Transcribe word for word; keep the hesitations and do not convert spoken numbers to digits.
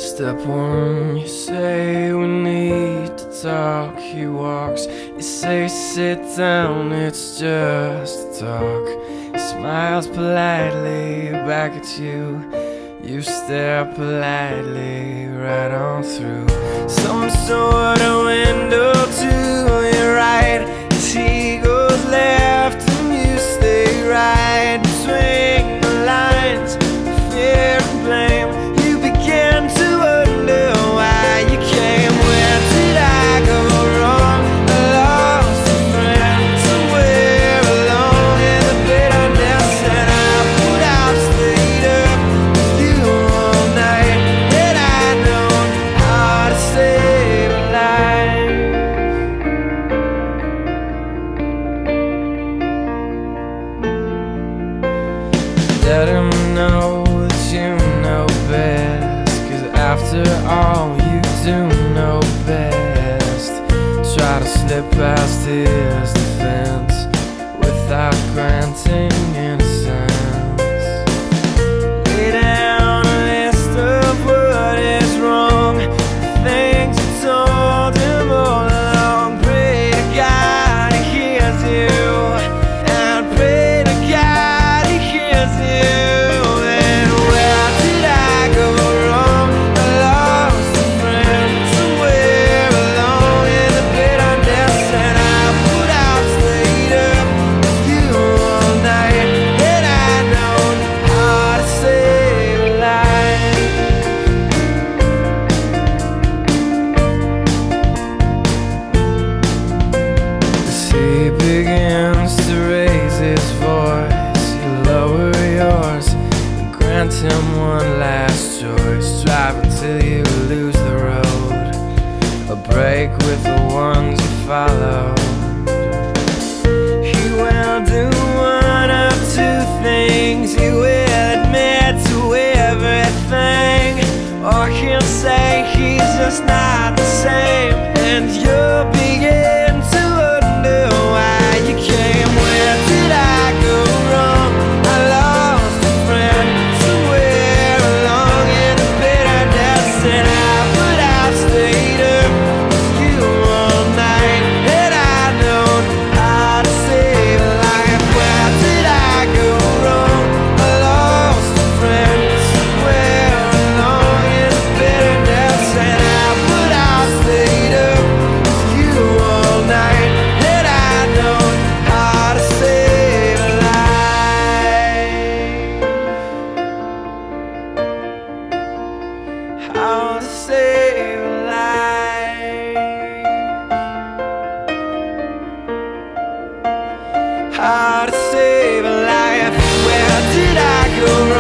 Step one, you say we need to talk. He walks, you say sit down, it's just a talk. He smiles politely back at you. You stare politely right on through some sort of window to your right. As he goes left and you stay right between the lines of fear and blame. You begin to wonder why you came. Where did I go wrong? I lost a friend somewhere along in the bitterness, and I put out stayed up with you all night. And I know how to save a life. Let him know that you know best, 'cause after all you do know best. Try to slip past his defense without granting innocence. Lay down a list of what is wrong, the things you told him all along. Pray to God he hears you, and pray to God he hears you. And where did I go wrong? I lost a friend somewhere along in the bitterness, and I put out stayed up with you all night. And I know how to save a life. As he begins to raise his voice, you lower yours and grant him one last choice. Drive until you lose the road, a break with the ones you follow. He will do one of two things. He will admit to everything, or he'll say he's just not the same, and you'll begin to wonder why you came. Where did I go wrong? I lost a friend somewhere along in the bitterness, and I put out stayed up with you all night. And I know how to save a life. Where did I go wrong? I lost a friend somewhere along in the bitterness, and I put out stayed up with you all night. And I know how to save a life. How to save a life. How to save a life. Where did I go wrong?